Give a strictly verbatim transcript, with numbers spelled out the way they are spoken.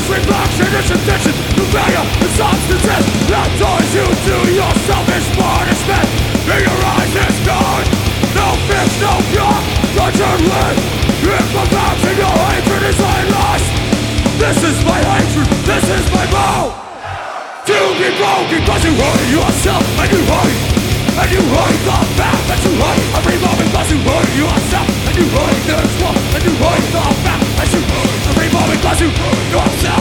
reflection is addiction to failure and substances that ties you to your selfish punishment. In your eyes is gone, no fix, no cure, but your life imperfection, your hatred is lust. This is my hatred, this is my vow. To be broken cause you hurt yourself and you hate, and you hate the fact that you hate every moment cause you hurt yourself and you hate this world, and you hate the fact that you hate every moment cause you hurt yourself.